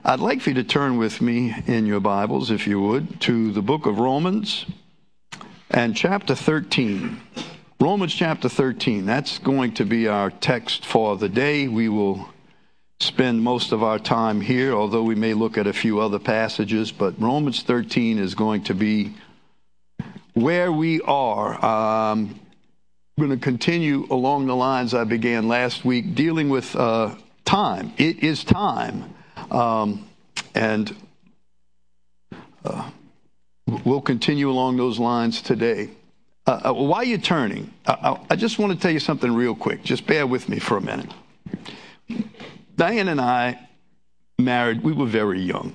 I'd like for you to turn with me in your Bibles, if you would, to the book of Romans and chapter 13. Romans chapter 13. That's going to be our text for the day. We will spend most of our time here, although we may look at a few other passages. But Romans 13 is going to be where we are. I'm going to continue along the lines I began last week, dealing with time. It is time. And we'll continue along those lines today. While you're turning, I just want to tell you something real quick. Just bear with me for a minute. Diane and I married. We were very young.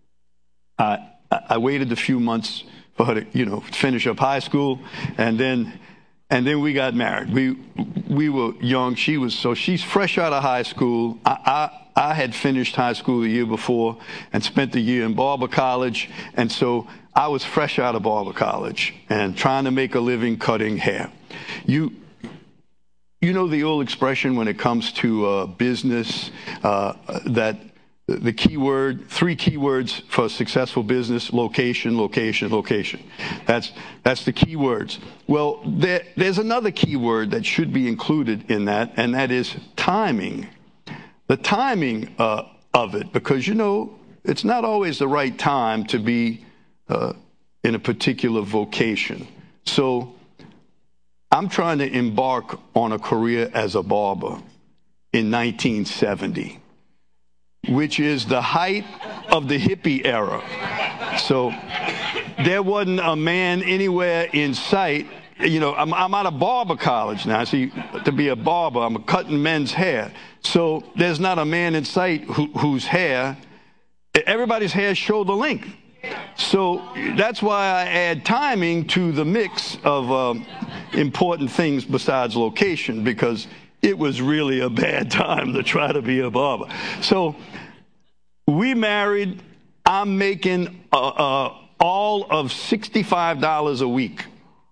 I waited a few months for her to, finish up high school, and then we got married. We were young. She's fresh out of high school. I had finished high school the year before and spent the year in Barber College, and so I was fresh out of Barber College and trying to make a living cutting hair. You know the old expression when it comes to business, that the keyword, 3 keywords for successful business: location, location, location. That's the key words. Well, there's another keyword that should be included in that, and that is timing. The timing of it, because, it's not always the right time to be in a particular vocation. So I'm trying to embark on a career as a barber in 1970, which is the height of the hippie era. So there wasn't a man anywhere in sight. I'm out of Barber College now. See, to be a barber, I'm cutting men's hair. So there's not a man in sight whose hair, everybody's hair shoulder length. So that's why I add timing to the mix of important things besides location, because it was really a bad time to try to be a barber. So we married. I'm making all of $65 a week.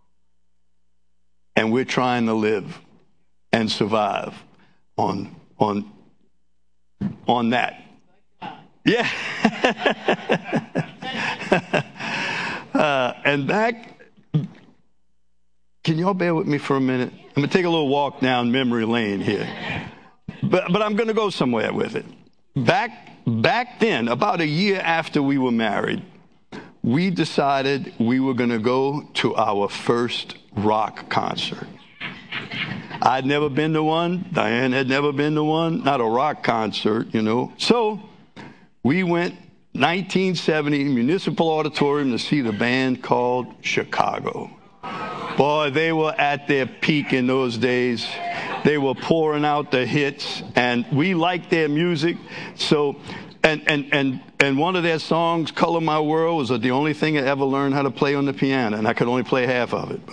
And we're trying to live and survive on that. Yeah. And back, can y'all bear with me for a minute? I'm going to take a little walk down memory lane here. But I'm going to go somewhere with it. Back then, about a year after we were married, we decided we were going to go to our first rock concert. I'd never been to one. Diane had never been to one. Not a rock concert, So we went 1970 Municipal Auditorium to see the band called Chicago. Boy, they were at their peak in those days. They were pouring out the hits, and we liked their music. So, and one of their songs, "Color My World," was the only thing I ever learned how to play on the piano, and I could only play half of it.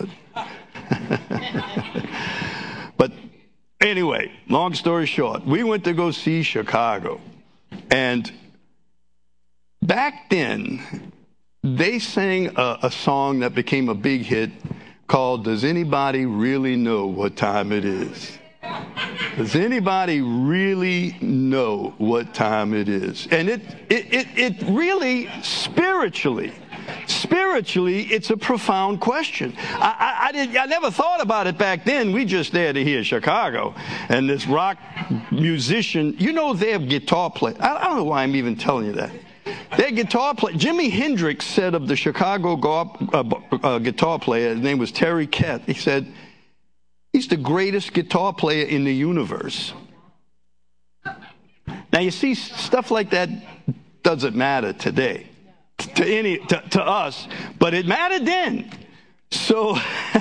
But anyway, long story short, we went to go see Chicago. And back then, they sang a song that became a big hit called "Does Anybody Really Know What Time It Is?" Does anybody really know what time it is? And it really, spiritually, it's a profound question. I never thought about it back then. We just there to hear Chicago. And this rock musician, their guitar player. I don't know why I'm even telling you that. Their guitar player, Jimi Hendrix said of the Chicago guitar player, his name was Terry Kett, he said, he's the greatest guitar player in the universe. Now, you see, stuff like that doesn't matter today to us, but it mattered then. So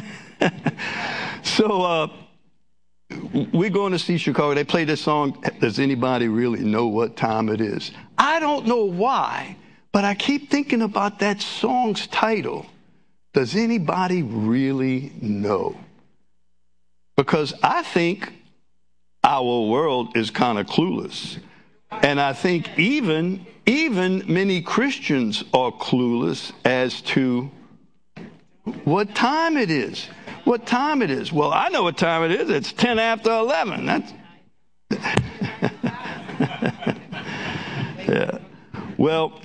we're going to see Chicago. They play this song, "Does Anybody Really Know What Time It Is?" I don't know why, but I keep thinking about that song's title. Does anybody really know? Because I think our world is kind of clueless. And I think even many Christians are clueless as to what time it is. What time it is. Well, I know what time it is. It's 10 after 11. That's yeah. Well,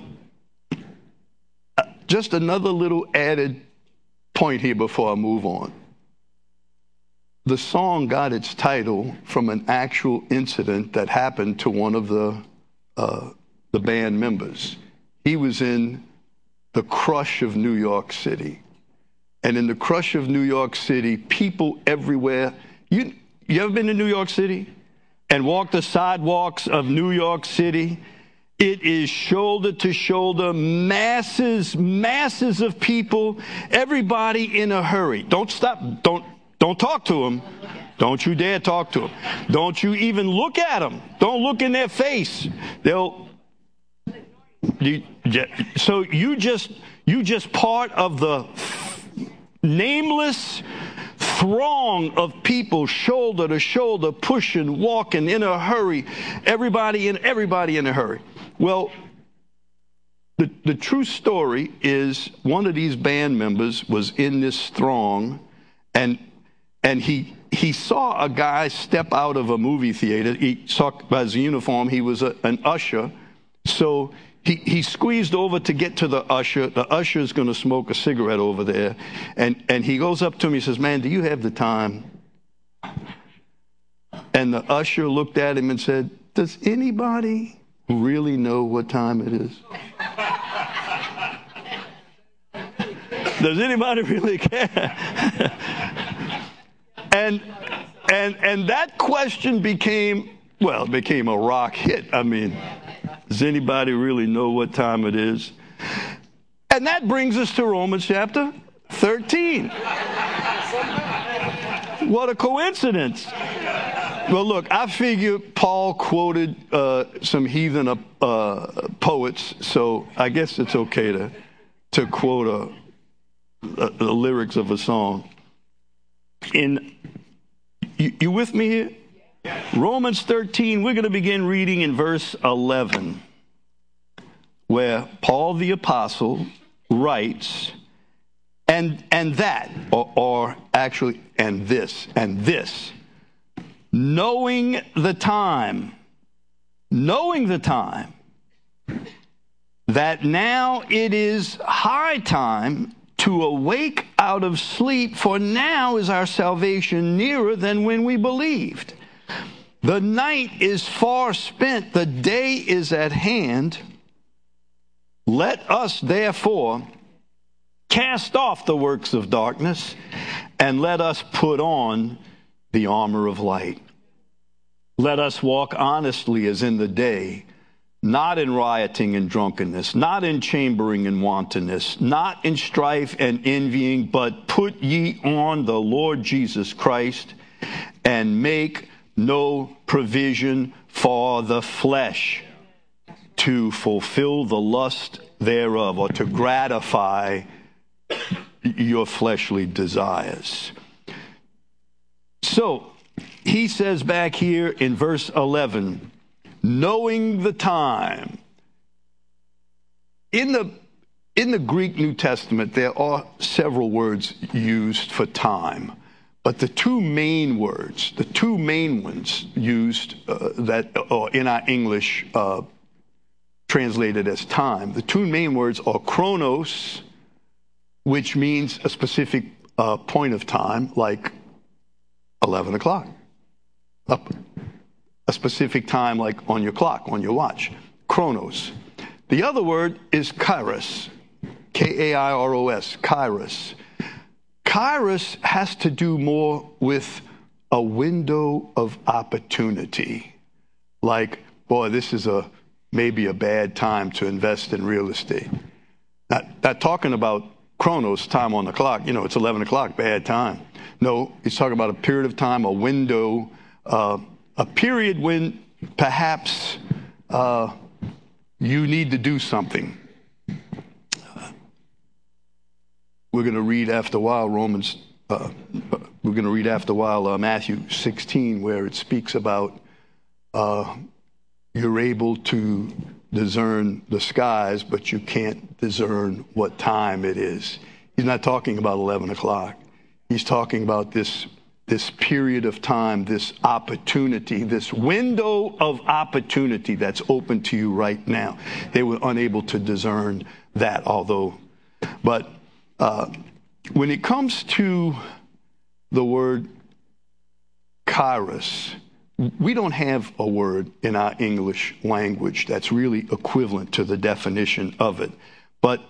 just another little added point here before I move on. The song got its title from an actual incident that happened to one of the band members. He was in the crush of New York City. And in the crush of New York City, people everywhere. You ever been to New York City and walked the sidewalks of New York City? It is shoulder to shoulder, masses of people, everybody in a hurry. Don't stop. Don't talk to them. Don't you dare talk to them. Don't you even look at them. Don't look in their face. So you just part of the nameless throng of people, shoulder to shoulder, pushing, walking in a hurry. Everybody in a hurry. Well, the true story is one of these band members was in this throng, and he saw a guy step out of a movie theater. He saw by his uniform he was an usher, so he squeezed over to get to the usher. The usher is going to smoke a cigarette over there, and he goes up to him. He says, "Man, do you have the time?" And the usher looked at him and said, "Does anybody really know what time it is? Does anybody really care?" And that question became a rock hit. I mean, does anybody really know what time it is? And that brings us to Romans chapter 13. What a coincidence. Well, look, I figure Paul quoted some heathen poets, so I guess it's okay to quote the lyrics of a song. You with me here? Romans 13, we're going to begin reading in verse 11, where Paul the Apostle writes, and this, knowing the time, that now it is high time to awake out of sleep, for now is our salvation nearer than when we believed. The night is far spent, the day is at hand. Let us therefore cast off the works of darkness, and let us put on the armor of light. Let us walk honestly as in the day, not in rioting and drunkenness, not in chambering and wantonness, not in strife and envying, but put ye on the Lord Jesus Christ, and make no provision for the flesh to fulfill the lust thereof, or to gratify your fleshly desires. So he says back here in verse 11, knowing the time. In the Greek New Testament, there are several words used for time, but the two main ones used or in our English translated as time, the two main words are chronos, which means a specific point of time, like 11 o'clock. A specific time like on your clock, on your watch. Chronos. The other word is kairos. K-A-I-R-O-S. Kairos. Kairos has to do more with a window of opportunity. Like, boy, this is maybe a bad time to invest in real estate. Not talking about chronos, time on the clock. It's 11 o'clock, bad time. No, he's talking about a period of time, a window, a period when perhaps you need to do something. We're going to read after a while Matthew 16, where it speaks about you're able to discern the skies, but you can't discern what time it is. He's not talking about 11 o'clock. He's talking about this this period of time, this opportunity, this window of opportunity that's open to you right now. They were unable to discern that, but when it comes to the word kairos, we don't have a word in our English language that's really equivalent to the definition of it. But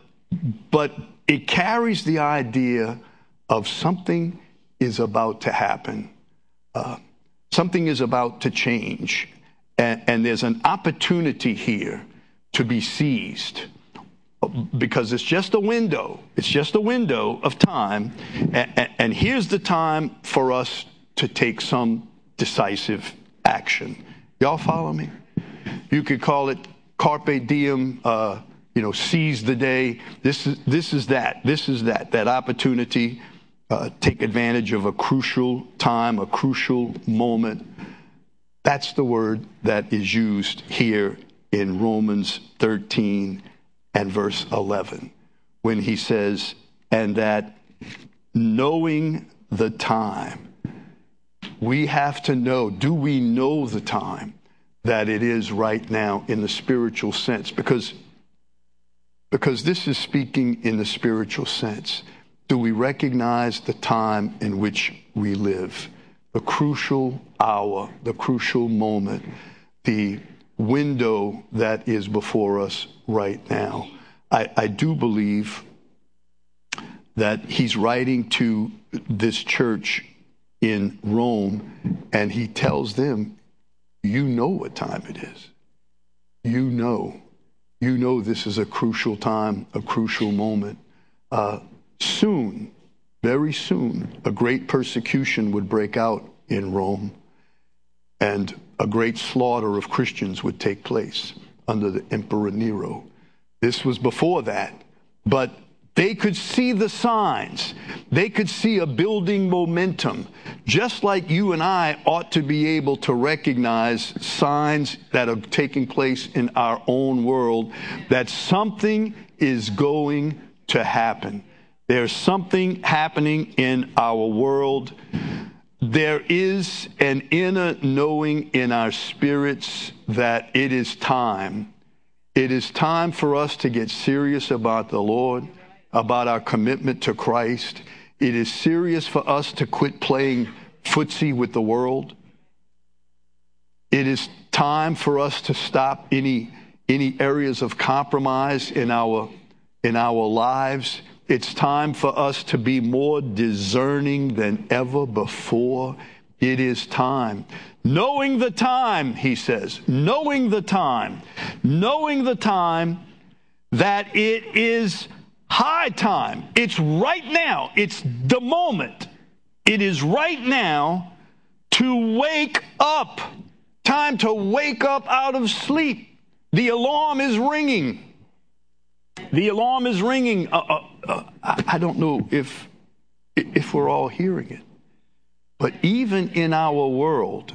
it carries the idea of something is about to happen. Something is about to change. And there's an opportunity here to be seized, because it's just a window. It's just a window of time. And here's the time for us to take some decisive action. Y'all follow me? You could call it carpe diem, seize the day. This is that opportunity. Take advantage of a crucial time, a crucial moment. That's the word that is used here in Romans 13 and verse 11, when he says, and that knowing the time, we have to know, do we know the time that it is right now in the spiritual sense? Because this is speaking in the spiritual sense. Do we recognize the time in which we live? The crucial hour, the crucial moment, the window that is before us right now. I do believe that he's writing to this church in Rome, and he tells them, you know what time it is. You know this is a crucial time, a crucial moment. Soon, very soon, a great persecution would break out in Rome, and a great slaughter of Christians would take place under the Emperor Nero. This was before that, but they could see the signs. They could see a building momentum, just like you and I ought to be able to recognize signs that are taking place in our own world, that something is going to happen. There's something happening in our world. There is an inner knowing in our spirits that it is time. It is time for us to get serious about the Lord, about our commitment to Christ. It is serious for us to quit playing footsie with the world. It is time for us to stop any areas of compromise in our lives. It's time for us to be more discerning than ever before. It is time. Knowing the time, he says, knowing the time that it is high time. It's right now. It's the moment. It is right now to wake up. Time to wake up out of sleep. The alarm is ringing. The alarm is ringing. I don't know if we're all hearing it, but even in our world,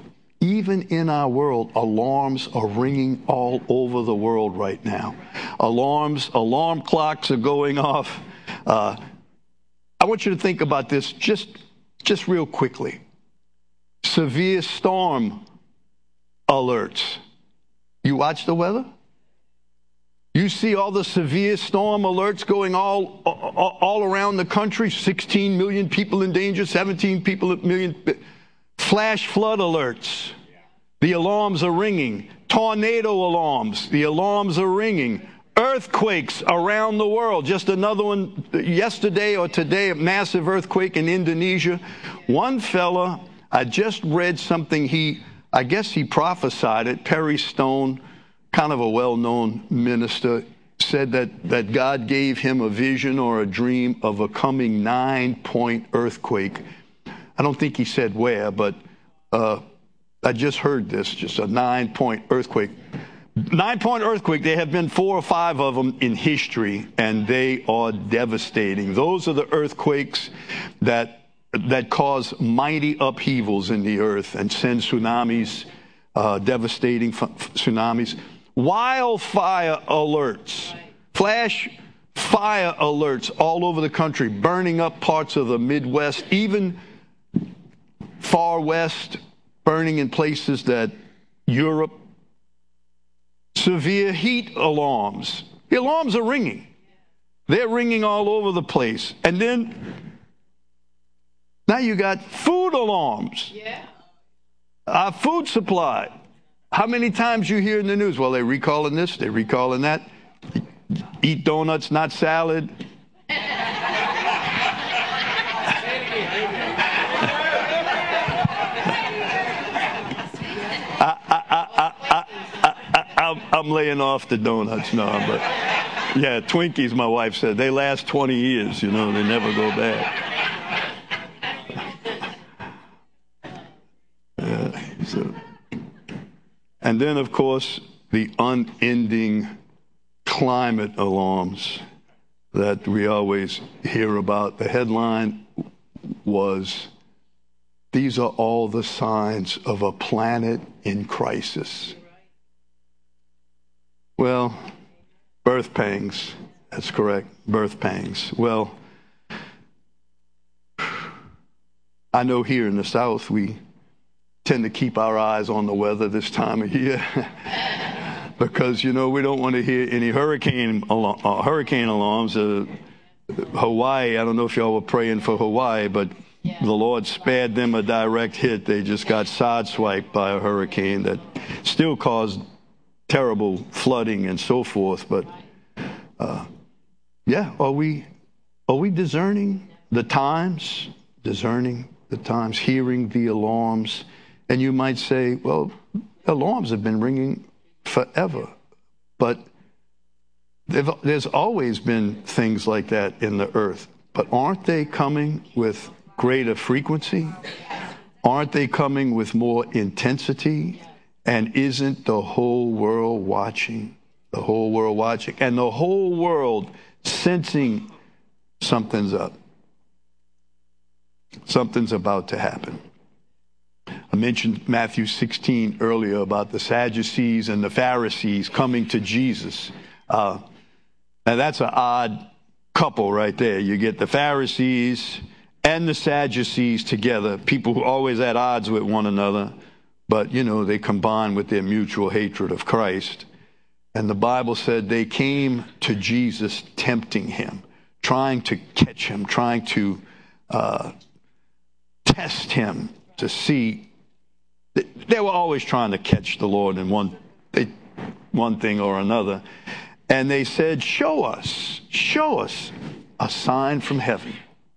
alarms are ringing all over the world right now. Alarm clocks are going off. I want you to think about this just real quickly. Severe storm alerts. You watch the weather? You see all the severe storm alerts going all around the country. 16 million people in danger, 17 million. Flash flood alerts. The alarms are ringing. Tornado alarms. The alarms are ringing. Earthquakes around the world. Just another one yesterday or today, a massive earthquake in Indonesia. One fella, I just read something, I guess he prophesied it, Perry Stone, kind of a well-known minister, said that God gave him a vision or a dream of a coming 9-point earthquake. I don't think he said where, but I just heard this, just a 9-point earthquake. 9-point earthquake, there have been 4 or 5 of them in history, and they are devastating. Those are the earthquakes that cause mighty upheavals in the earth and send tsunamis, devastating tsunamis. Wildfire alerts, flash fire alerts all over the country, burning up parts of the Midwest, even far west, burning in places that Europe. Severe heat alarms. The alarms are ringing. They're ringing all over the place. And then now you got food alarms. Our food supply. How many times you hear in the news, well, they're recalling this, they're recalling that. Eat donuts, not salad. I'm laying off the donuts now, but yeah, Twinkies, my wife said, they last 20 years, they never go bad. And then, of course, the unending climate alarms that we always hear about. The headline was, "These are all the signs of a planet in crisis." Well, birth pangs. That's correct. Birth pangs. Well, I know here in the South we tend to keep our eyes on the weather this time of year because, we don't want to hear any hurricane alarms. Hawaii, I don't know if y'all were praying for Hawaii, but the Lord spared them a direct hit. They just got sideswiped by a hurricane that still caused terrible flooding and so forth. But are we discerning the times? Discerning the times, hearing the alarms. And you might say, well, alarms have been ringing forever. But there's always been things like that in the earth. But aren't they coming with greater frequency? Aren't they coming with more intensity? And isn't the whole world watching? The whole world watching. And the whole world sensing something's up. Something's about to happen. I mentioned Matthew 16 earlier about the Sadducees and the Pharisees coming to Jesus. Now that's an odd couple right there. You get the Pharisees and the Sadducees together, people who are always at odds with one another, but, they combine with their mutual hatred of Christ. And the Bible said they came to Jesus tempting him, trying to catch him, trying to test him to see. They were always trying to catch the Lord in one thing or another. And they said, show us a sign from heaven.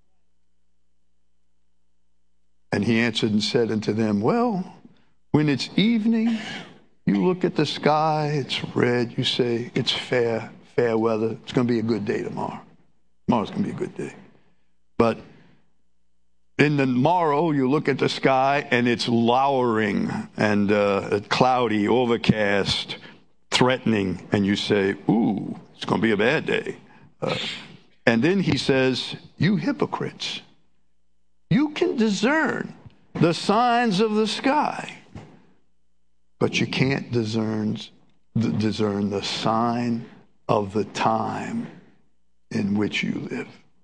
And he answered and said unto them, well, when it's evening, you look at the sky, it's red, you say, it's fair weather. It's going to be a good day tomorrow. Tomorrow's going to be a good day. But in the morrow, you look at the sky and it's lowering and cloudy, overcast, threatening, and you say, ooh, it's going to be a bad day. And then he says, you hypocrites, you can discern the signs of the sky, but you can't discern the sign of the time in which you live.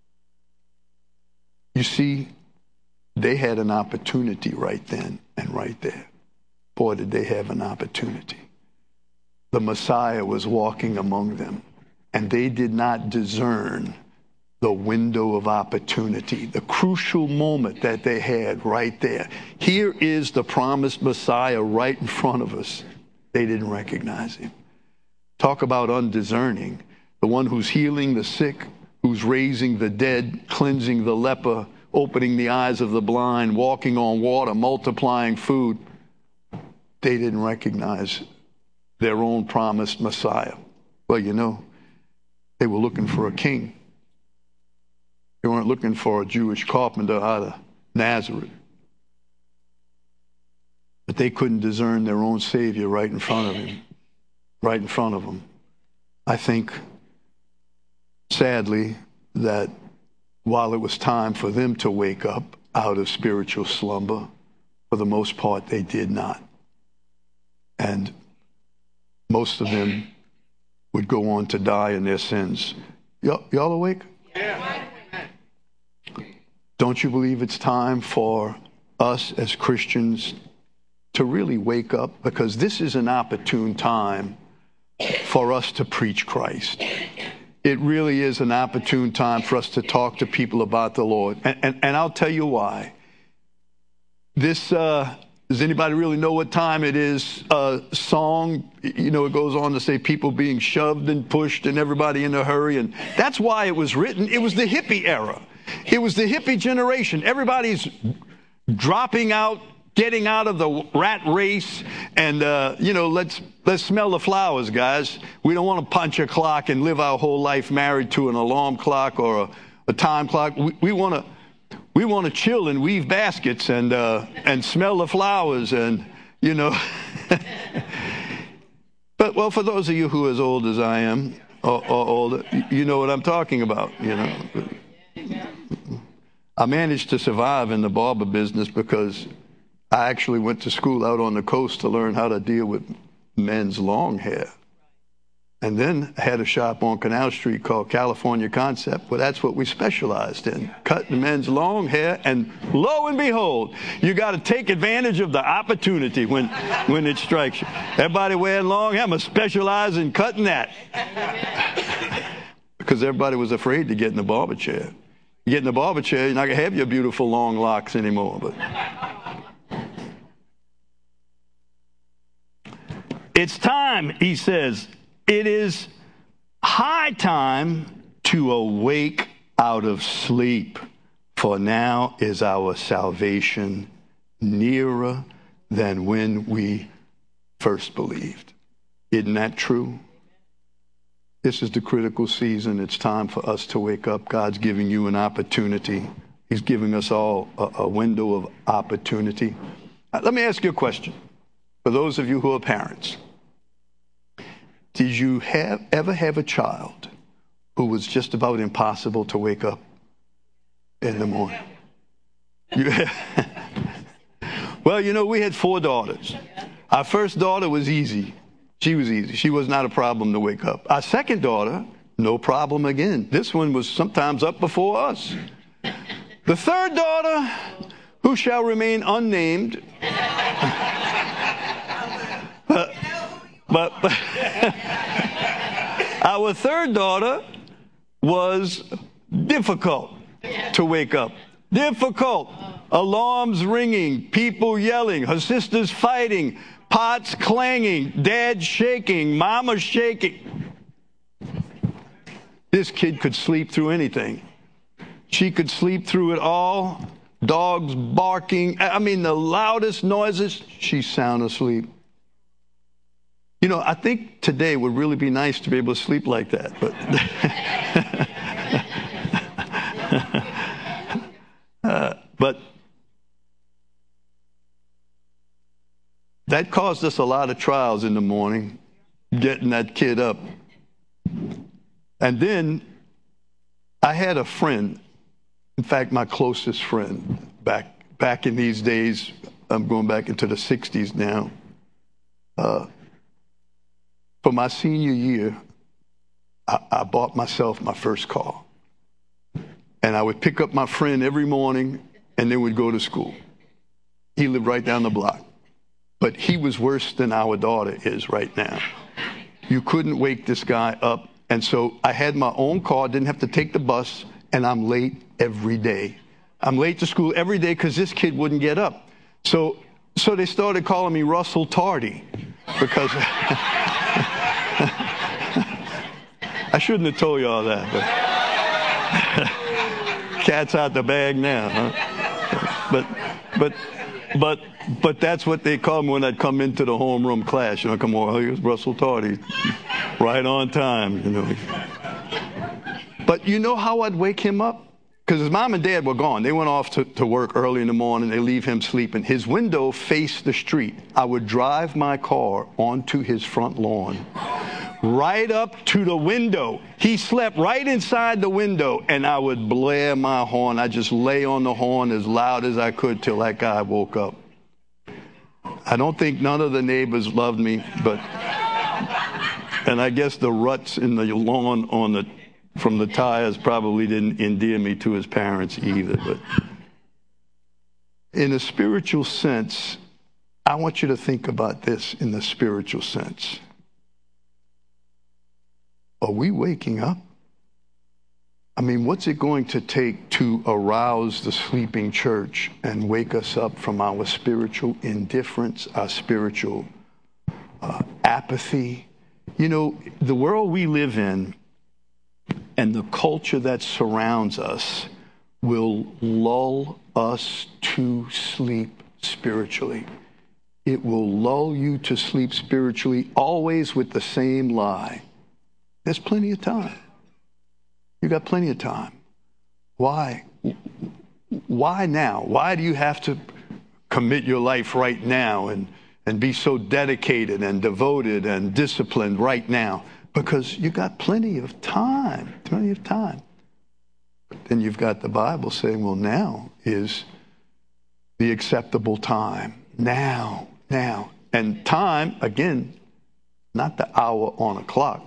You see, they had an opportunity right then and right there. Boy, did they have an opportunity. The Messiah was walking among them, and they did not discern the window of opportunity, the crucial moment that they had right there. Here is the promised Messiah right in front of us. They didn't recognize him. Talk about undiscerning. The one who's healing the sick, who's raising the dead, cleansing the leper, opening the eyes of the blind, walking on water, multiplying food. They didn't recognize their own promised Messiah. Well, they were looking for a king. They weren't looking for a Jewish carpenter out of Nazareth. But they couldn't discern their own Savior right in front of him. Right in front of them. I think, sadly, that while it was time for them to wake up out of spiritual slumber, for the most part, they did not. And most of them would go on to die in their sins. Y'all awake? Yeah. Don't you believe it's time for us as Christians to really wake up, because this is an opportune time for us to preach Christ. It really is an opportune time for us to talk to people about the Lord. And I'll tell you why. This, does anybody really know what time it is? Song, it goes on to say people being shoved and pushed and everybody in a hurry. And that's why it was written. It was the hippie era. It was the hippie generation. Everybody's dropping out, getting out of the rat race. And, let's smell the flowers, guys. We don't want to punch a clock and live our whole life married to an alarm clock or a time clock. We want to chill and weave baskets and smell the flowers and, But, for those of you who are as old as I am or older, you know what I'm talking about, I managed to survive in the barber business because I actually went to school out on the coast to learn how to deal with men's long hair. And then I had a shop on Canal Street called California Concept, where that's what we specialized in, cutting men's long hair. And lo and behold, you got to take advantage of the opportunity when it strikes you. Everybody wearing long hair, I'm going to specialize in cutting that. Because everybody was afraid to get in the barber chair. You get in the barber chair, you're not going to have your beautiful long locks anymore. But it's time, he says. It is high time to awake out of sleep, for now is our salvation nearer than when we first believed. Isn't that true? This is the critical season. It's time for us to wake up. God's giving you an opportunity. He's giving us all a window of opportunity. Let me ask you a question. For those of you who are parents, did you ever have a child who was just about impossible to wake up in the morning? Well, we had 4 daughters. Our first daughter was easy. She was easy. She was not a problem to wake up. Our second daughter, no problem again. This one was sometimes up before us. The third daughter, who shall remain unnamed, but our third daughter was difficult to wake up. Difficult. Alarms ringing, people yelling, her sisters fighting, pots clanging, dad shaking, mama shaking. This kid could sleep through anything. She could sleep through it all. Dogs barking. The loudest noises, she's sound asleep. I think today would really be nice to be able to sleep like that. But that caused us a lot of trials in the morning, getting that kid up. And then I had a friend, in fact, my closest friend, back in these days. I'm going back into the 60s now. For my senior year, I bought myself my first car. And I would pick up my friend every morning and then we'd go to school. He lived right down the block. But he was worse than our daughter is right now. You couldn't wake this guy up. And so I had my own car, didn't have to take the bus, and I'm late every day. I'm late to school every day because this kid wouldn't get up. So they started calling me Russell Tardy because I shouldn't have told you all that, but cat's out the bag now, huh? But that's what they call me when I'd come into the homeroom class. Come on, here's Russell Tardy, right on time, But you know how I'd wake him up? Because his mom and dad were gone. They went off to work early in the morning. They leave him sleeping. His window faced the street. I would drive my car onto his front lawn, right up to the window. He slept right inside the window, and I would blare my horn. I just lay on the horn as loud as I could till that guy woke up. I don't think none of the neighbors loved me, and I guess the ruts in the lawn from the tires probably didn't endear me to his parents either. But in a spiritual sense, I want you to think about this in the spiritual sense. Are we waking up? I mean, what's it going to take to arouse the sleeping church and wake us up from our spiritual indifference, our spiritual apathy? You know, the world we live in and the culture that surrounds us will lull us to sleep spiritually. It will lull you to sleep spiritually, always with the same lie. There's plenty of time. You got plenty of time. Why? Why now? Why do you have to commit your life right now and be so dedicated and devoted and disciplined right now? Because you got plenty of time. Plenty of time. Then you've got the Bible saying, well, now is the acceptable time. Now. And time, again, not the hour on a clock,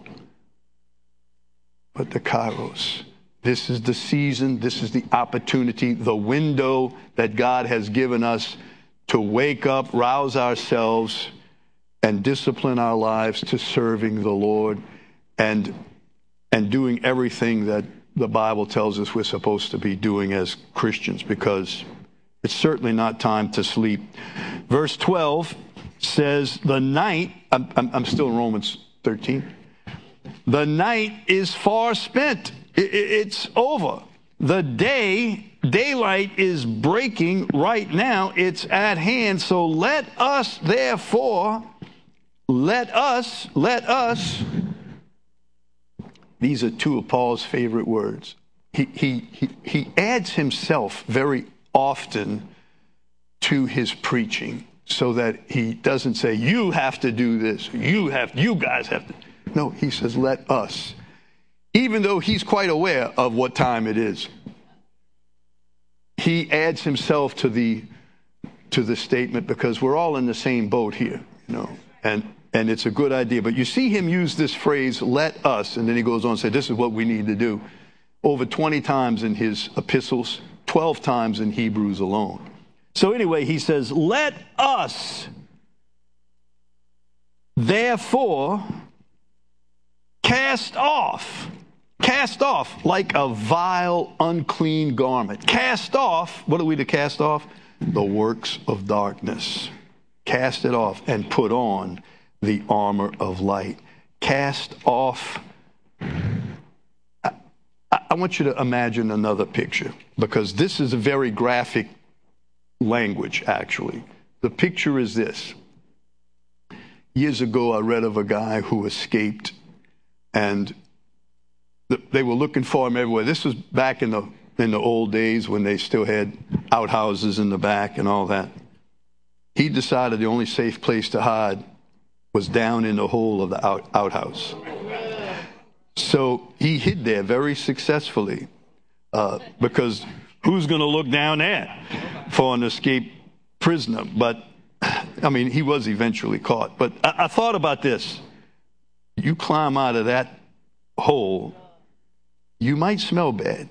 but the kairos. This is the season, this is the opportunity, the window that God has given us to wake up, rouse ourselves, and discipline our lives to serving the Lord and doing everything that the Bible tells us we're supposed to be doing as Christians, because it's certainly not time to sleep. Verse 12 says, the night, I'm still in Romans 13. The night is far spent. It's over. The daylight is breaking right now. It's at hand. So let us, therefore, let us. These are two of Paul's favorite words. He adds himself very often to his preaching so that he doesn't say, you have to do this. You guys have to. No, he says, let us. Even though he's quite aware of what time it is, he adds himself to the statement because we're all in the same boat here, you know, and it's a good idea. But you see him use this phrase, let us, and then he goes on and say, this is what we need to do, over 20 times in his epistles, 12 times in Hebrews alone. So anyway, he says, let us, therefore, cast off like a vile, unclean garment. Cast off, what are we to cast off? The works of darkness. Cast it off and put on the armor of light. Cast off. I want you to imagine another picture, because this is a very graphic language, actually. The picture is this. Years ago, I read of a guy who escaped, and they were looking for him everywhere. This was back in the old days when they still had outhouses in the back and all that. He decided the only safe place to hide was down in the hole of the outhouse. So he hid there very successfully, because who's going to look down there for an escaped prisoner? But, I mean, he was eventually caught. But I thought about this. You climb out of that hole, you might smell bad.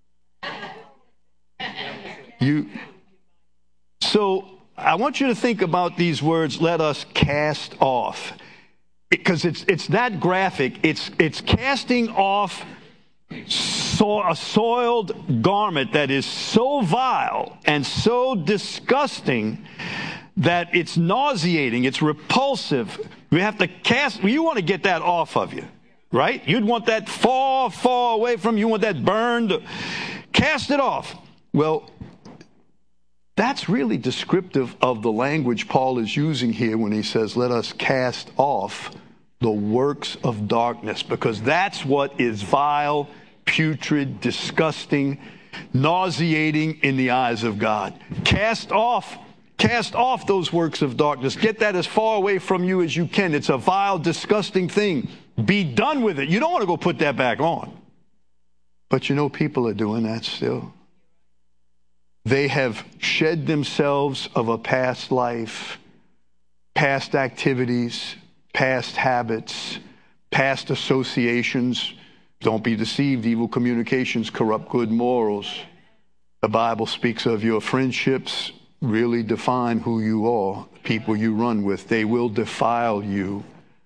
So I want you to think about these words, let us cast off. Because it's that graphic. It's casting off a soiled garment that is so vile and so disgusting that it's nauseating, it's repulsive. We have to you want to get that off of you, right? You'd want that far, far away from you. You want that burned. Cast it off. Well, that's really descriptive of the language Paul is using here when he says, let us cast off the works of darkness, because that's what is vile, putrid, disgusting, nauseating in the eyes of God. Cast off those works of darkness. Get that as far away from you as you can. It's a vile, disgusting thing. Be done with it. You don't want to go put that back on. But you know, people are doing that still. They have shed themselves of a past life, past activities, past habits, past associations. Don't be deceived. Evil communications corrupt good morals. The Bible speaks of your friendships really define who you are, people you run with. They will defile you.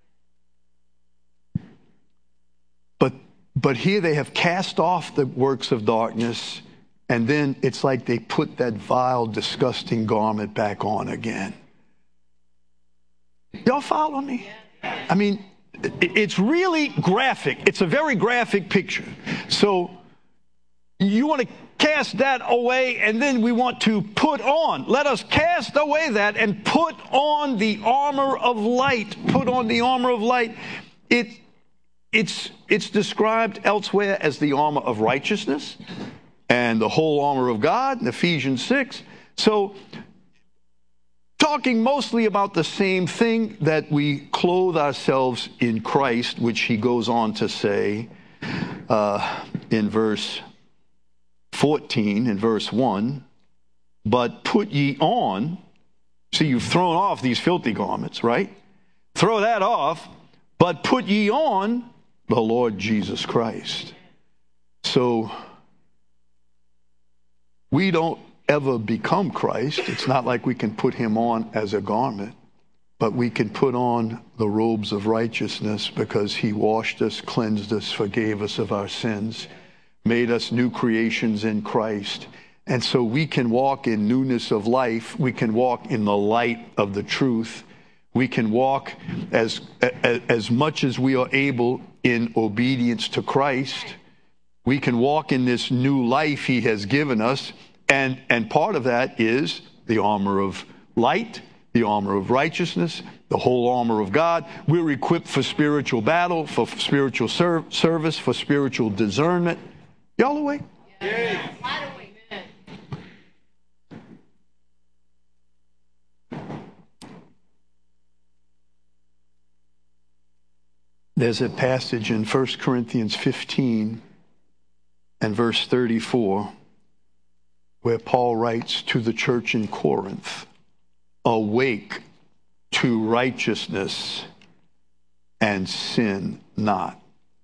But here they have cast off the works of darkness, and then it's like they put that vile, disgusting garment back on again. Y'all follow me? I mean, it's really graphic. It's a very graphic picture. So you want to cast that away, and then we want to put on. Let us cast away that and put on the armor of light. Put on the armor of light. It's described elsewhere as the armor of righteousness and the whole armor of God in Ephesians 6. So talking mostly about the same thing, that we clothe ourselves in Christ, which he goes on to say in verse 14, in verse 1, but put ye on. See, you've thrown off these filthy garments, right? Throw that off, but put ye on the Lord Jesus Christ. So we don't ever become Christ. It's not like we can put him on as a garment, but we can put on the robes of righteousness because he washed us, cleansed us, forgave us of our sins, made us new creations in Christ. And so we can walk in newness of life. We can walk in the light of the truth. We can walk as much as we are able in obedience to Christ. We can walk in this new life he has given us. And part of that is the armor of light, the armor of righteousness, the whole armor of God. We're equipped for spiritual battle, for spiritual service, for spiritual discernment. Y'all awake? Yes. There's a passage in 1 Corinthians 15 and verse 34 where Paul writes to the church in Corinth, awake to righteousness and sin not.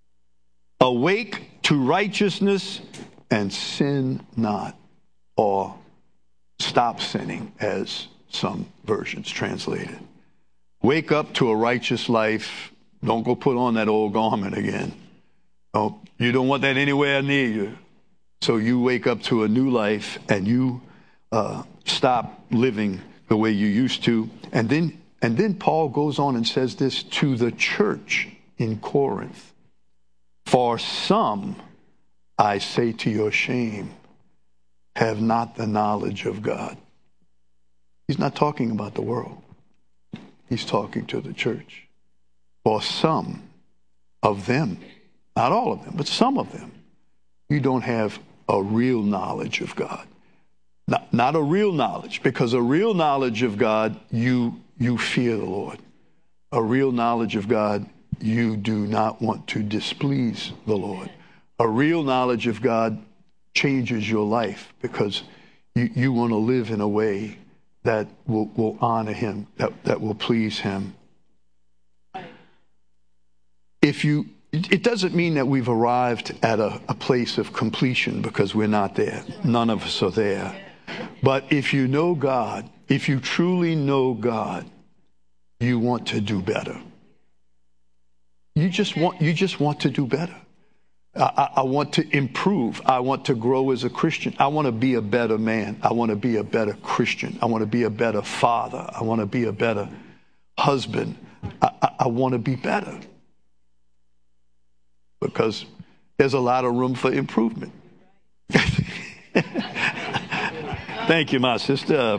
Awake to righteousness and sin not. Or stop sinning, as some versions translate it. Wake up to a righteous life. Don't go put on that old garment again. Oh, you don't want that anywhere near you. So you wake up to a new life and you stop living the way you used to. And then Paul goes on and says this to the church in Corinth. For some, I say to your shame, have not the knowledge of God. He's not talking about the world. He's talking to the church. For some of them, not all of them, but some of them, you don't have a real knowledge of God. Not a real knowledge, because a real knowledge of God, you fear the Lord. A real knowledge of God, you do not want to displease the Lord. A real knowledge of God changes your life because you want to live in a way that will honor him, that will please him. It doesn't mean that we've arrived at a place of completion, because we're not there. None of us are there. But if you know God, if you truly know God, you want to do better. You just want to do better. I want to improve. I want to grow as a Christian. I want to be a better man. I want to be a better Christian. I want to be a better father. I want to be a better husband. I want to be better. Because there's a lot of room for improvement. Thank you, my sister.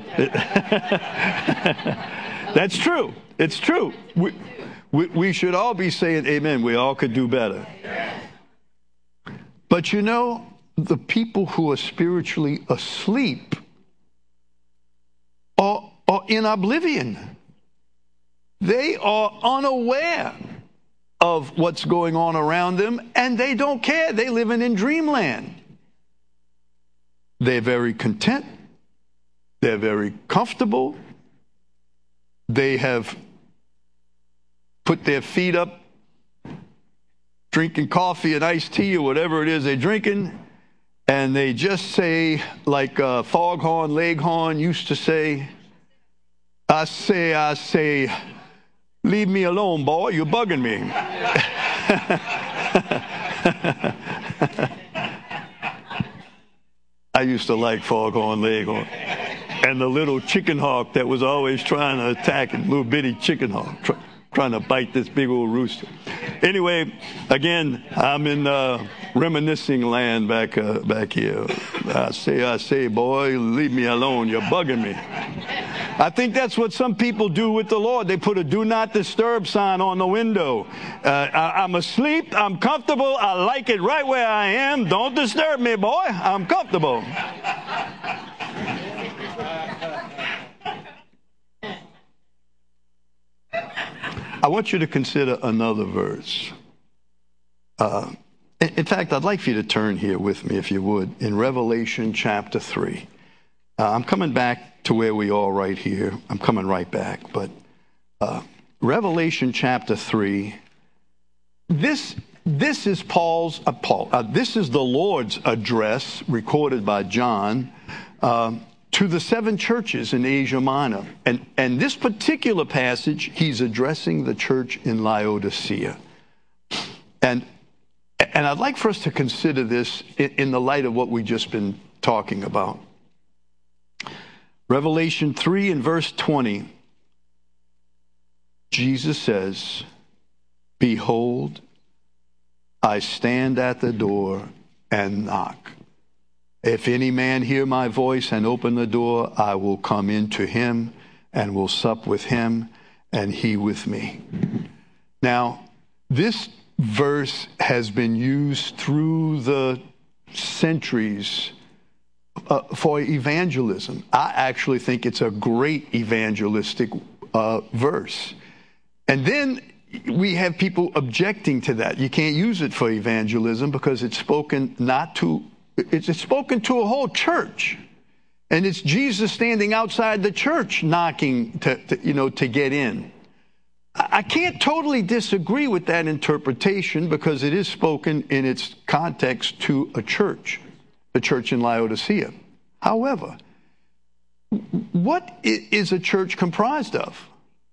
That's true. It's true. We should all be saying amen. We all could do better. But you know, the people who are spiritually asleep are in oblivion. They are unaware of what's going on around them, and they don't care. They're living in dreamland. They're very content. They're very comfortable. They have put their feet up, drinking coffee and iced tea or whatever it is they're drinking, and they just say, like Foghorn Leghorn used to say, I say, leave me alone, boy, you're bugging me. I used to like Foghorn Leghorn. And the little chicken hawk that was always trying to attack him, little bitty chicken hawk, trying to bite this big old rooster. Anyway, again, I'm in reminiscing land back here. I say, boy, leave me alone. You're bugging me. I think that's what some people do with the Lord. They put a do not disturb sign on the window. I'm asleep. I'm comfortable. I like it right where I am. Don't disturb me, boy. I'm comfortable. I want you to consider another verse. In fact, I'd like for you to turn here with me, if you would, in Revelation chapter 3. I'm coming back to where we are right here. I'm coming right back. But Revelation chapter 3, this is this is the Lord's address recorded by John to the 7 churches in Asia Minor. And this particular passage, he's addressing the church in Laodicea. And I'd like for us to consider this in the light of what we've just been talking about. Revelation 3 and verse 20, Jesus says, behold, I stand at the door and knock. If any man hear my voice and open the door, I will come into him and will sup with him and he with me. Now, this verse has been used through the centuries for evangelism. I actually think it's a great evangelistic verse. And then we have people objecting to that. You can't use it for evangelism because it's spoken it's spoken to a whole church. And it's Jesus standing outside the church knocking to get in. I can't totally disagree with that interpretation because it is spoken in its context to a church, the church in Laodicea. However, what is a church comprised of?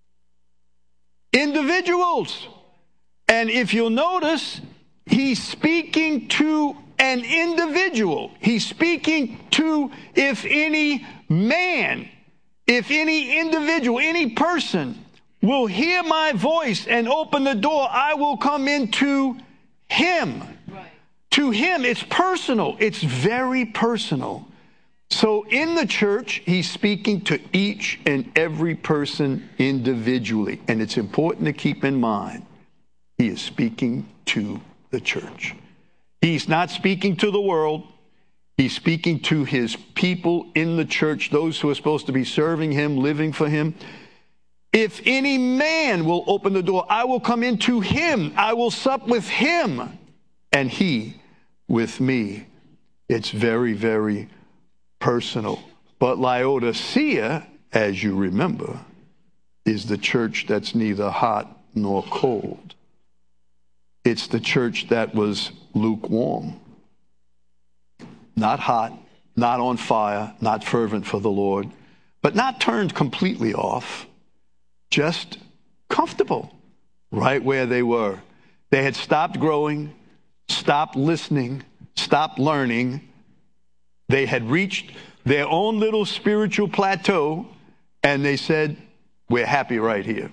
Individuals. And if you'll notice, he's speaking to an individual. He's speaking to if any man, if any individual, any person will hear my voice and open the door, I will come into him. Right. To him, it's personal. It's very personal. So in the church, he's speaking to each and every person individually. And it's important to keep in mind, he is speaking to the church. He's not speaking to the world. He's speaking to his people in the church, those who are supposed to be serving him, living for him. If any man will open the door, I will come into him. I will sup with him, and he with me. It's very, very personal. But Laodicea, as you remember, is the church that's neither hot nor cold. It's the church that was lukewarm. Not hot, not on fire, not fervent for the Lord, but not turned completely off. Just comfortable right where they were. They had stopped growing, stopped listening, stopped learning. They had reached their own little spiritual plateau, and they said, we're happy right here.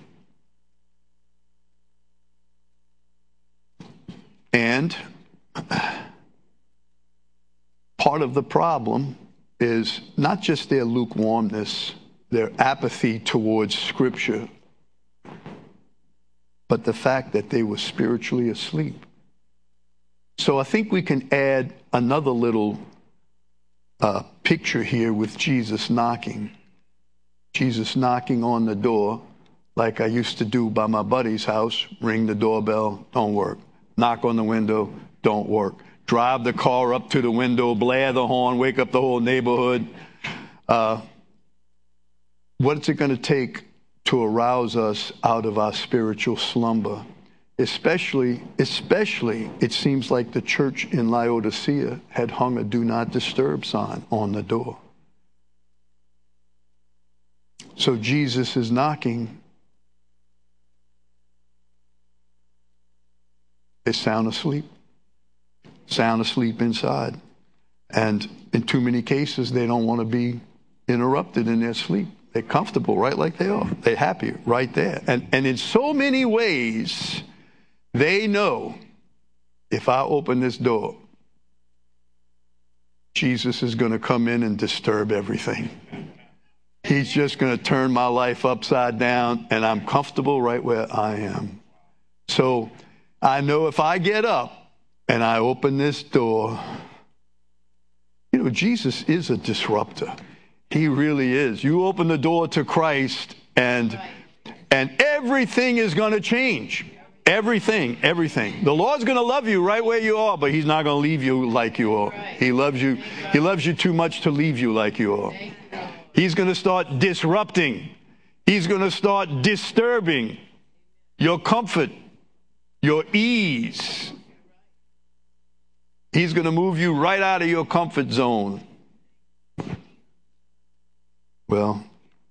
And part of the problem is not just their lukewarmness, their apathy towards Scripture, but the fact that they were spiritually asleep. So I think we can add another little picture here with Jesus knocking. Jesus knocking on the door, like I used to do by my buddy's house. Ring the doorbell, don't work. Knock on the window, don't work. Drive the car up to the window, blare the horn, wake up the whole neighborhood. What's it going to take to arouse us out of our spiritual slumber Especially, it seems like the church in Laodicea had hung a do not disturb sign on the door. So Jesus is knocking. They're sound asleep inside. And in too many cases, they don't want to be interrupted in their sleep. They're comfortable right like they are. They're happy right there. And in so many ways, they know if I open this door, Jesus is going to come in and disturb everything. He's just going to turn my life upside down, and I'm comfortable right where I am. So I know if I get up and I open this door, you know, Jesus is a disruptor. He really is. You open the door to Christ, and everything is going to change. Everything. The Lord's going to love you right where you are, but he's not going to leave you like you are. He loves you. He loves you too much to leave you like you are. He's going to start disrupting. He's going to start disturbing your comfort, your ease. He's going to move you right out of your comfort zone. Well,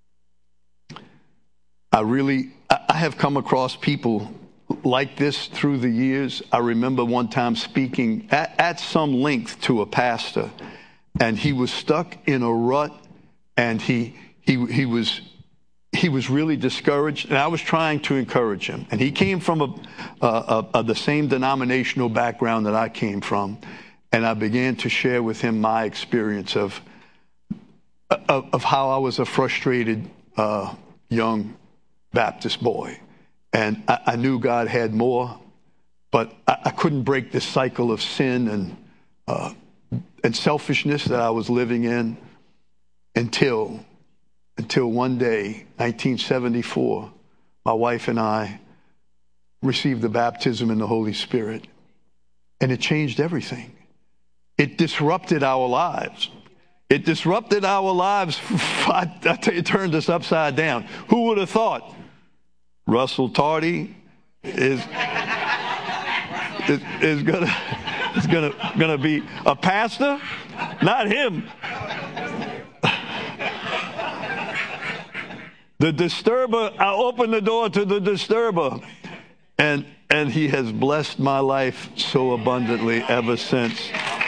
I have come across people like this through the years. I remember one time speaking at some length to a pastor, and he was stuck in a rut, and he was really discouraged, and I was trying to encourage him. And he came from the same denominational background that I came from, and I began to share with him my experience of how I was a frustrated young Baptist boy. And I knew God had more, but I couldn't break this cycle of sin and selfishness that I was living in until one day, 1974, my wife and I received the baptism in the Holy Spirit, and it changed everything. It disrupted our lives. It disrupted our lives. I tell you, it turned us upside down. Who would have thought Russell Tardy is gonna be a pastor? Not him. The disturber, I opened the door to the disturber, and he has blessed my life so abundantly ever since.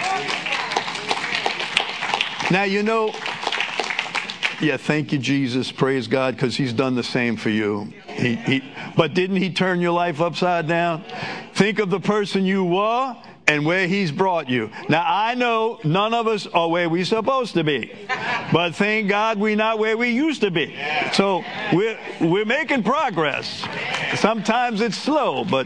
Now, you know, yeah, thank you, Jesus. Praise God, because he's done the same for you. But didn't he turn your life upside down? Think of the person you were and where he's brought you. Now, I know none of us are where we're supposed to be, but thank God we're not where we used to be. So we're making progress. Sometimes it's slow, but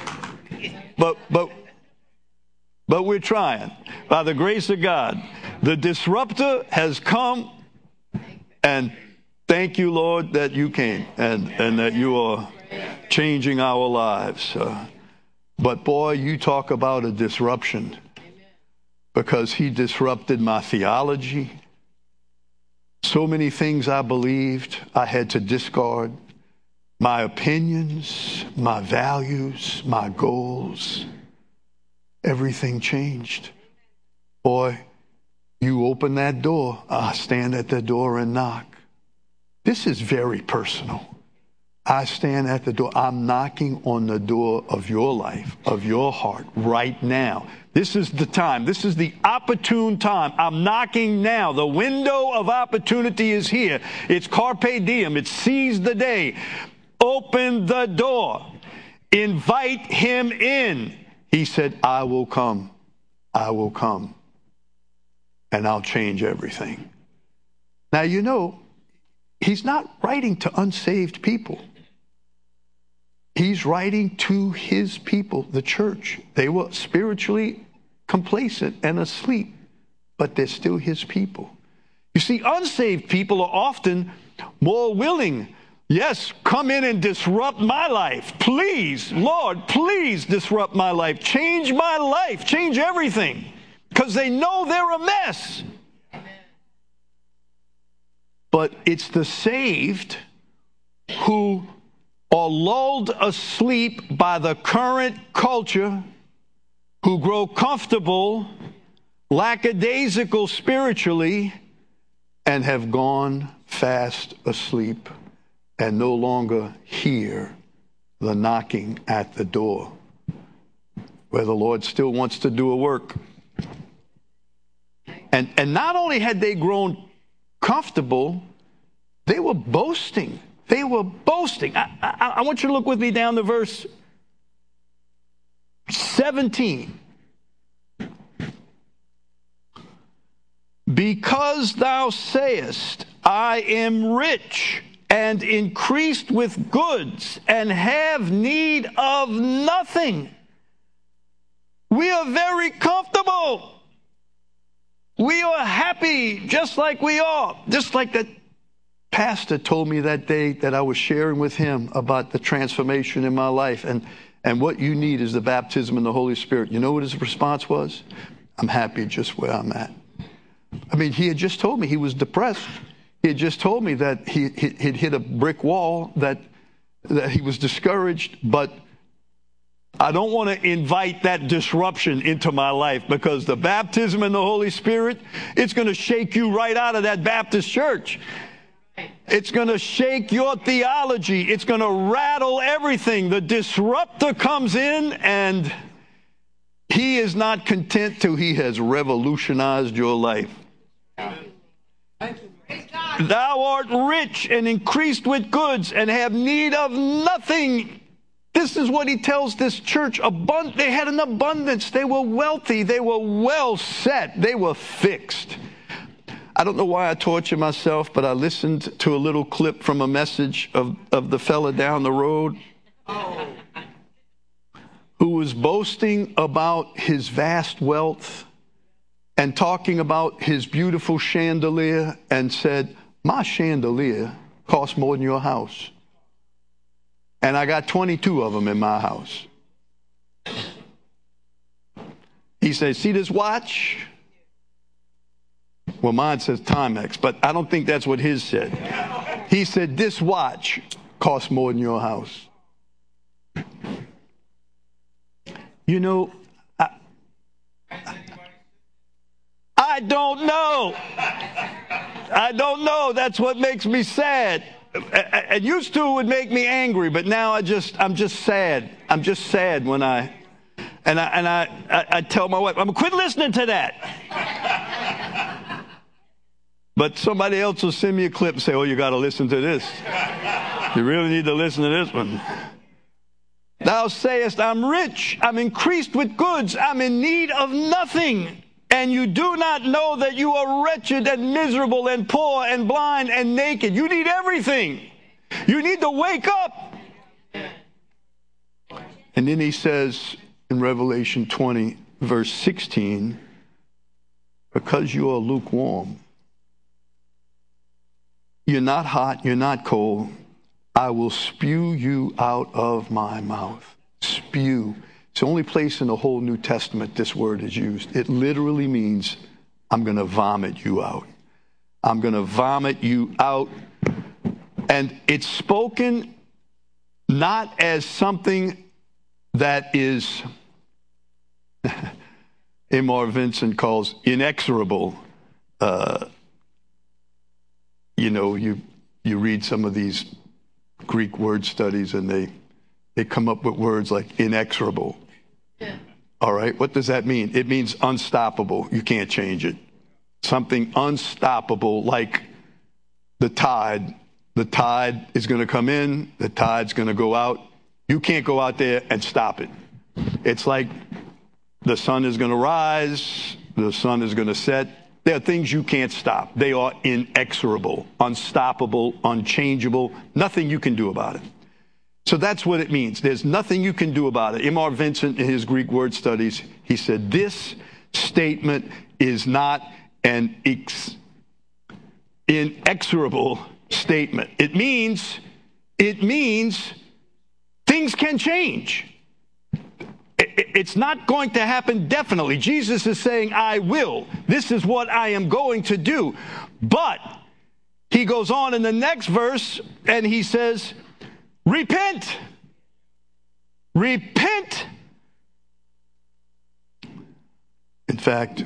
we're trying. By the grace of God, the disruptor has come, and thank you, Lord, that you came and that you are changing our lives. But boy, you talk about a disruption, because he disrupted my theology. So many things I believed I had to discard. My opinions, my values, my goals. Everything changed. Boy, you open that door, I stand at the door and knock. This is very personal. I stand at the door. I'm knocking on the door of your life, of your heart, right now. This is the time. This is the opportune time. I'm knocking now. The window of opportunity is here. It's carpe diem. It's seize the day. Open the door. Invite him in. He said, I will come. I will come. And I'll change everything. Now, you know, he's not writing to unsaved people. He's writing to his people, the church. They were spiritually complacent and asleep, but they're still his people. You see, unsaved people are often more willing. Yes, come in and disrupt my life. Please, Lord, please disrupt my life. Change my life. Change everything. Because they know they're a mess. But it's the saved who or lulled asleep by the current culture, who grow comfortable, lackadaisical spiritually, and have gone fast asleep and no longer hear the knocking at the door, where the Lord still wants to do a work. And not only had they grown comfortable, they were boasting. They were boasting. I want you to look with me down to verse 17. Because thou sayest, I am rich and increased with goods and have need of nothing. We are very comfortable. We are happy just like we are. Just like that pastor told me that day that I was sharing with him about the transformation in my life. And what you need is the baptism in the Holy Spirit. You know what his response was? I'm happy just where I'm at. I mean, he had just told me he was depressed. He had just told me that he'd hit a brick wall, that he was discouraged. But I don't want to invite that disruption into my life, because the baptism in the Holy Spirit, it's going to shake you right out of that Baptist church. It's going to shake your theology. It's going to rattle everything. The disruptor comes in, and he is not content till he has revolutionized your life. Thou art rich and increased with goods and have need of nothing. This is what he tells this church. They had an abundance. They were wealthy. They were well set. They were fixed. I don't know why I torture myself, but I listened to a little clip from a message of the fella down the road who was boasting about his vast wealth and talking about his beautiful chandelier, and said, my chandelier costs more than your house. And I got 22 of them in my house. He said, see this watch? Well, mine says Timex, but I don't think that's what his said. He said, this watch costs more than your house. You know, I don't know. I don't know. That's what makes me sad. It used to would make me angry, but now I'm just sad. I'm just sad when I tell my wife, I'm gonna quit listening to that. But somebody else will send me a clip and say, oh, you got to listen to this. You really need to listen to this one. Thou sayest, I'm rich, I'm increased with goods, I'm in need of nothing. And you do not know that you are wretched and miserable and poor and blind and naked. You need everything. You need to wake up. And then he says in Revelation 20, verse 16, because you are lukewarm, you're not hot, you're not cold, I will spew you out of my mouth. Spew. It's the only place in the whole New Testament this word is used. It literally means I'm going to vomit you out. I'm going to vomit you out. And it's spoken not as something that is, Amar Vincent calls inexorable. You read some of these Greek word studies and they come up with words like inexorable. Yeah. All right, what does that mean? It means unstoppable. You can't change it. Something unstoppable, like the tide. The tide is going to come in, the tide's going to go out. You can't go out there and stop it. It's like the sun is going to rise, the sun is going to set. There are things you can't stop. They are inexorable, unstoppable, unchangeable. Nothing you can do about it. So that's what it means. There's nothing you can do about it. Amar Vincent, in his Greek word studies, he said, this statement is not an inexorable statement. It means things can change. It's not going to happen definitely. Jesus is saying, I will. This is what I am going to do. But he goes on in the next verse and he says, Repent. Repent. In fact,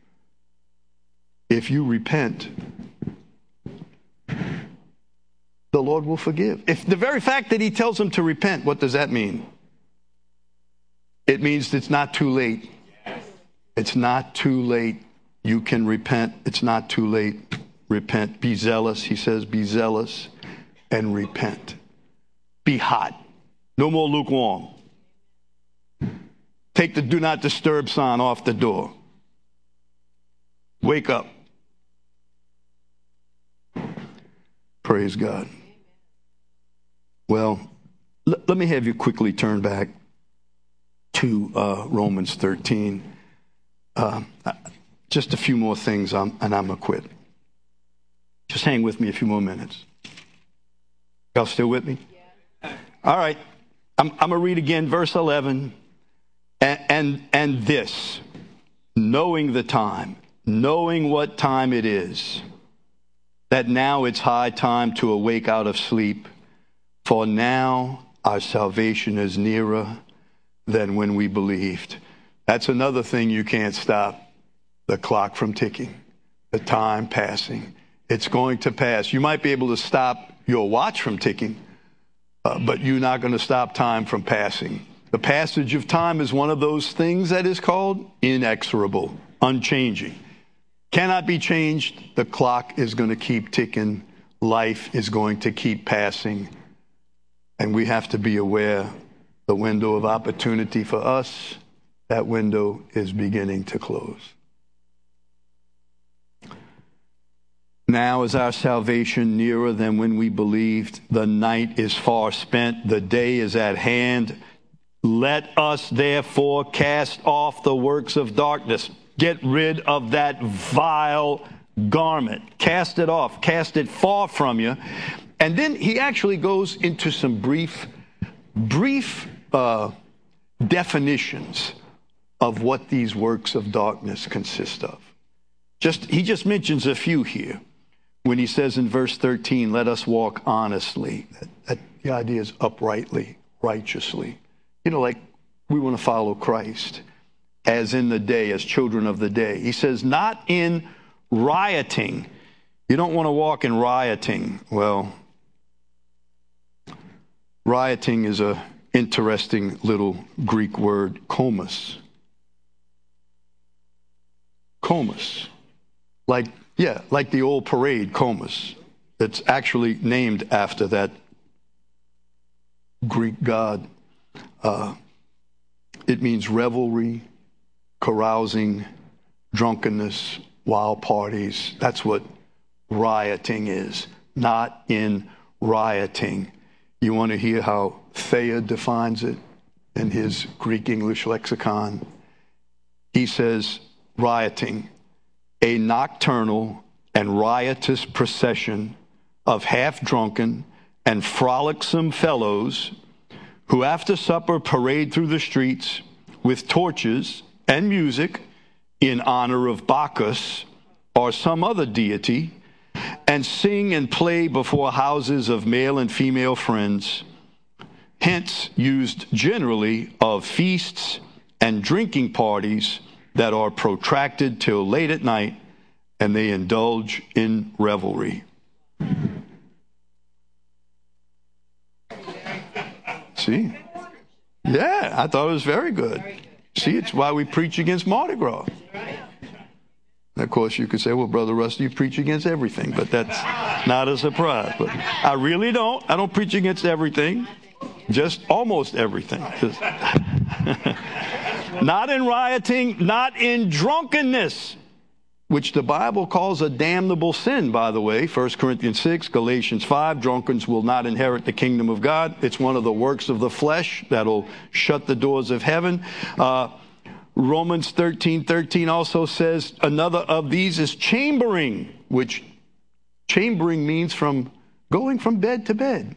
if you repent, the Lord will forgive. If the very fact that he tells them to repent, what does that mean? It means it's not too late. It's not too late. You can repent. It's not too late. Repent. Be zealous. He says, be zealous and repent. Be hot. No more lukewarm. Take the do not disturb sign off the door. Wake up. Praise God. Well, let me have you quickly turn back to Romans 13. Just a few more things, and I'm going to quit. Just hang with me a few more minutes. Y'all still with me? Yeah. All right. I'm going to read again verse 11. And this, knowing the time, knowing what time it is, that now it's high time to awake out of sleep, for now our salvation is nearer than when we believed. That's another thing you can't stop. The clock from ticking, the time passing. It's going to pass. You might be able to stop your watch from ticking, but you're not going to stop time from passing. The passage of time is one of those things that is called inexorable, unchanging. Cannot be changed. The clock is going to keep ticking. Life is going to keep passing. And we have to be aware the window of opportunity for us, that window is beginning to close. Now is our salvation nearer than when we believed. The night is far spent. The day is at hand. Let us therefore cast off the works of darkness. Get rid of that vile garment. Cast it off. Cast it far from you. And then he actually goes into some brief definitions of what these works of darkness consist of. He just mentions a few here. When he says in verse 13, let us walk honestly. The idea is uprightly, righteously. Like we want to follow Christ as in the day, as children of the day. He says, not in rioting. You don't want to walk in rioting. Well, rioting is a interesting little Greek word, komos. Komos. Like the old parade, komos. It's actually named after that Greek god. It means revelry, carousing, drunkenness, wild parties. That's what rioting is. Not in rioting. You want to hear how Thayer defines it in his Greek English lexicon? He says, rioting, a nocturnal and riotous procession of half-drunken and frolicsome fellows who after supper parade through the streets with torches and music in honor of Bacchus or some other deity, and sing and play before houses of male and female friends, hence used generally of feasts and drinking parties that are protracted till late at night, and they indulge in revelry. See? Yeah, I thought it was very good. See, it's why we preach against Mardi Gras. And of course, you could say, well, Brother Rusty, you preach against everything, but that's not a surprise. But I really don't. I don't preach against everything, just almost everything. Not in rioting, not in drunkenness, which the Bible calls a damnable sin, by the way. 1 Corinthians 6, Galatians 5, drunkards will not inherit the kingdom of God. It's one of the works of the flesh that'll shut the doors of heaven. Romans 13:13 also says another of these is chambering, which chambering means going from bed to bed.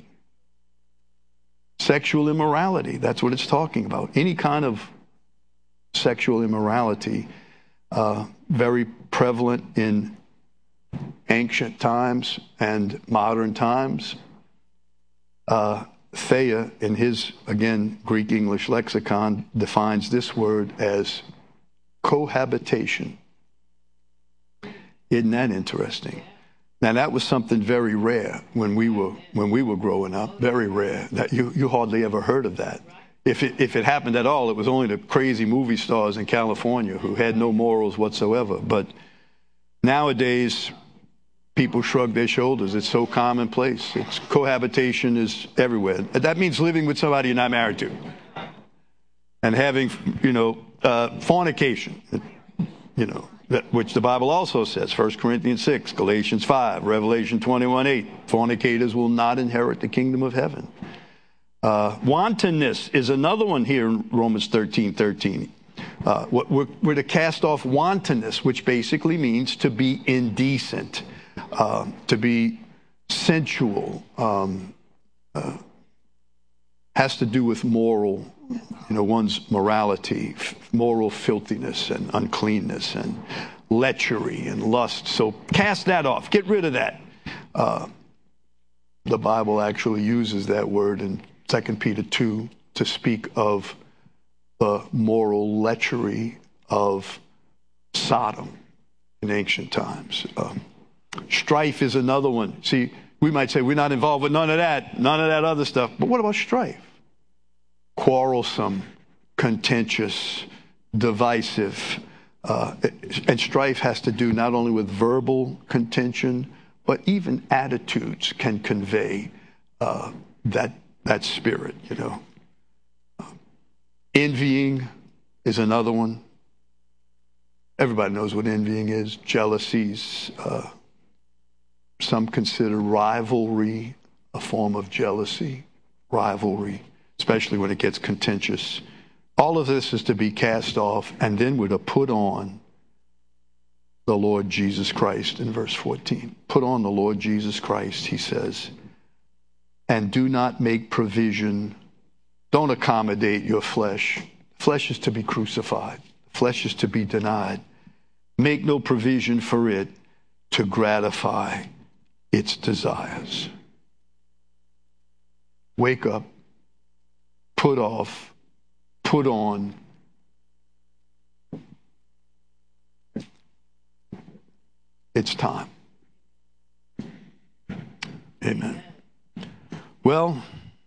Sexual immorality, that's what it's talking about. Any kind of sexual immorality, very prevalent in ancient times and modern times. Thayer, in his, again, Greek English lexicon, defines this word as cohabitation. Isn't that interesting? Now, that was something very rare when we were growing up, very rare. That you hardly ever heard of that. If it happened at all, it was only the crazy movie stars in California who had no morals whatsoever. But nowadays, people shrug their shoulders. It's so commonplace. Cohabitation is everywhere. That means living with somebody you're not married to. And having, fornication, which the Bible also says, 1 Corinthians 6, Galatians 5, Revelation 21:8. Fornicators will not inherit the kingdom of heaven. Wantonness is another one here in Romans 13:13. We're to cast off wantonness, which basically means to be indecent, to be sensual, has to do with moral, one's morality, moral filthiness and uncleanness and lechery and lust. So cast that off. Get rid of that. The Bible actually uses that word in 2 Peter 2 to speak of the moral lechery of Sodom in ancient times. Strife is another one. See, we might say we're not involved with none of that other stuff. But what about strife? Quarrelsome, contentious, divisive. And strife has to do not only with verbal contention, but even attitudes can convey that spirit, Envying is another one. Everybody knows what envying is. Jealousies. Some consider rivalry a form of jealousy. Rivalry, especially when it gets contentious. All of this is to be cast off, and then we're to put on the Lord Jesus Christ in verse 14. Put on the Lord Jesus Christ, he says, and do not make provision. Don't accommodate your flesh. Flesh is to be crucified. Flesh is to be denied. Make no provision for it to gratify its desires. Wake up, put off, put on. It's time. Amen. Well,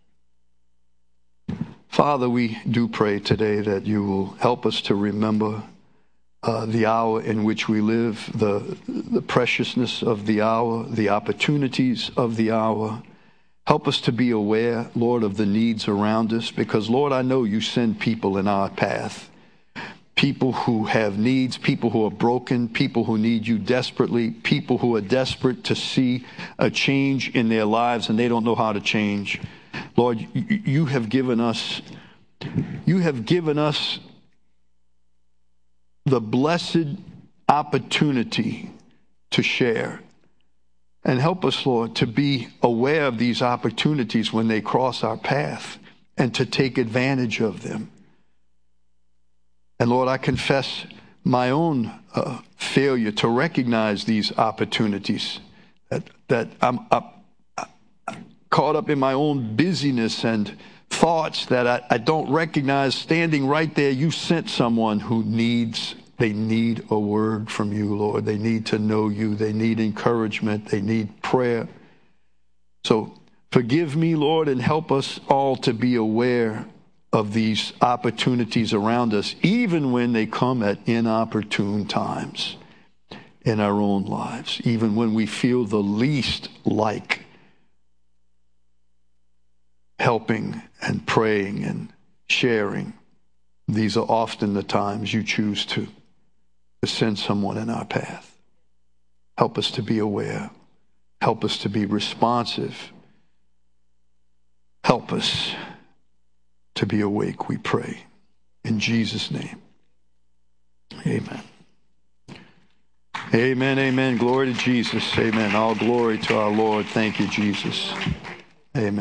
Father, we do pray today that you will help us to remember the hour in which we live, the preciousness of the hour, the opportunities of the hour. Help us to be aware, Lord, of the needs around us, because, Lord, I know you send people in our path, people who have needs, people who are broken, people who need you desperately, people who are desperate to see a change in their lives and they don't know how to change. Lord, you have given us the blessed opportunity to share. And help us, Lord, to be aware of these opportunities when they cross our path and to take advantage of them. And Lord, I confess my own failure to recognize these opportunities, that I'm caught up in my own busyness and thoughts that I don't recognize. Standing right there, you sent someone who they need a word from you, Lord. They need to know you. They need encouragement. They need prayer. So forgive me, Lord, and help us all to be aware of these opportunities around us, even when they come at inopportune times in our own lives, even when we feel the least like helping and praying and sharing. These are often the times you choose to send someone in our path. Help us to be aware. Help us to be responsive. Help us to be awake, we pray. In Jesus' name, amen. Amen, amen. Glory to Jesus. Amen. All glory to our Lord. Thank you, Jesus. Amen.